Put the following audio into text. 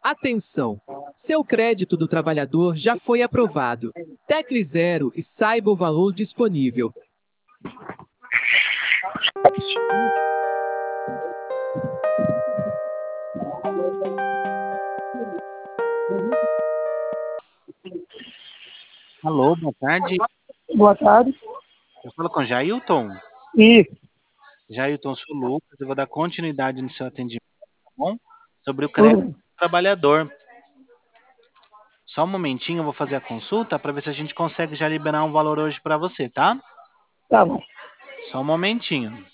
Atenção! Seu crédito do trabalhador já foi aprovado. Tecle 0 e saiba o valor disponível. Alô, boa tarde. Boa tarde. Eu falo com Jailton. Isso. Jailton, sou o Lucas. Eu vou dar continuidade no seu atendimento, tá bom? Sobre o crédito do trabalhador. Só um momentinho, eu vou fazer a consulta para ver se a gente consegue já liberar um valor hoje para você, tá? Tá bom. Só um momentinho.